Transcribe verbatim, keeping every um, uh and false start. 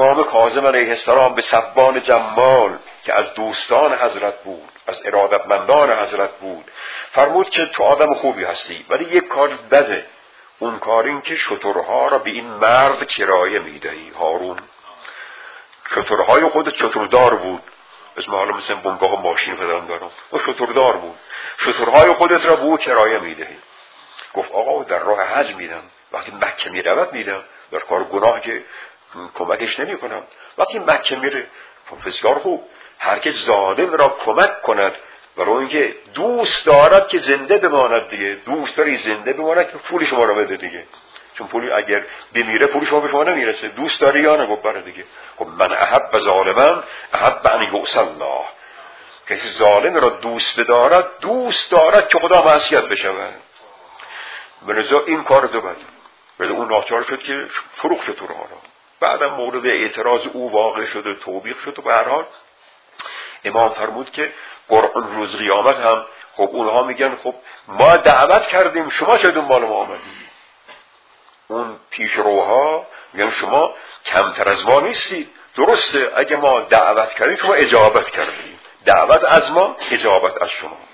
امام کاظم علیه السلام به سبان جمال که از دوستان حضرت بود، از ارادتمندان حضرت بود، فرمود که تو آدم خوبی هستی ولی یک کار بده، اون کار این که شترها را به این مرد کرایه میدهی. هارون شترهای خودت شتردار بود، از ما حالا مثل بنگاه ماشین فدران دارم، و شتردار بود، شترهای خودت را به او کرایه میدهی. گفت آقا در راه حج میدم، وقتی مکه میرود میدم، در کار گناه که کمکش نمی کنم. وقتی مکه میره بسیار خوب، هر که ظالم را کمک کند برای اینکه دوست دارد که زنده بماند دیگه، دوست داری زنده بماند که پول شما را بده دیگه، چون پولی اگر بمیره پول شما به شما نمیرسه. دوست داری یا نه؟ گفت بله دیگه. خب من احب ظالما احب ان یعصی الله، کسی ظالم را دوست بدارد دوست دارد که خدا معصیت بشود. بنظر این کار دو بده ولی اون ناچار شد که فروخت تو را. بعدم مورد اعتراض او واقع شد و توبیخ شد و به هر حال امام فرمود که قرآن روز قیامت هم خب اونها میگن خب ما دعوت کردیم شما چه دنبال ما آمدید؟ اون پیشروها میگن شما کمتر از ما نیستید. درسته اگه ما دعوت کردیم شما اجابت کردید، دعوت از ما اجابت از شما.